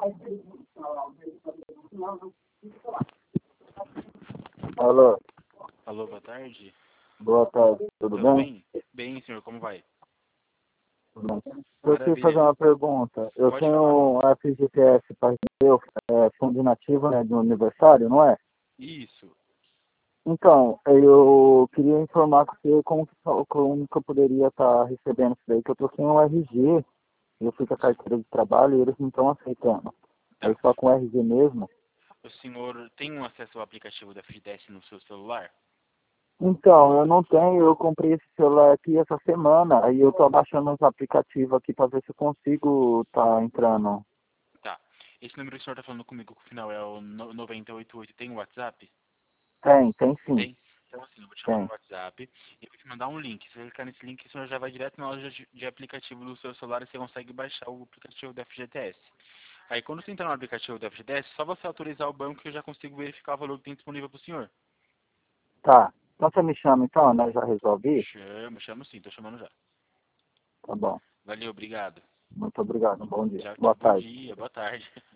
Alô, Alô, boa tarde. boa tarde, tudo bem? Bem, senhor, como vai? Tudo bem. Eu queria Maravilha. fazer uma pergunta. Eu Pode tenho um FGTS para meu fundo nativo, né, de um aniversário, não é? Isso. Então, eu queria informar com você como que eu poderia estar recebendo isso daí, que eu tô sem um RG, eu fui com a carteira de trabalho e eles não estão aceitando. Aí Tá. só com o RG mesmo. O senhor tem um acesso ao aplicativo da FGTS no seu celular? Então, eu não tenho, eu comprei esse celular aqui essa semana, aí eu tô baixando os aplicativos aqui para ver se eu consigo tá entrando. Tá. Esse número que o senhor tá falando comigo, que o final é o 988, tem o WhatsApp? Tem sim, Tem. Então, assim, eu vou te chamar no tem. WhatsApp e vou te mandar um link. Se você clicar nesse link, o senhor já vai direto na loja de aplicativo do seu celular e você consegue baixar o aplicativo da FGTS. Aí, quando você entrar no aplicativo da FGTS, só você autorizar o banco que eu já consigo verificar o valor que tem disponível para o senhor. Tá. Então você me chama então, né? Já resolvi? Chamo sim, tô chamando já. Tá bom. Valeu, obrigado. Muito obrigado. Bom dia. Tchau, tchau. Boa Bom tarde. dia, boa tarde.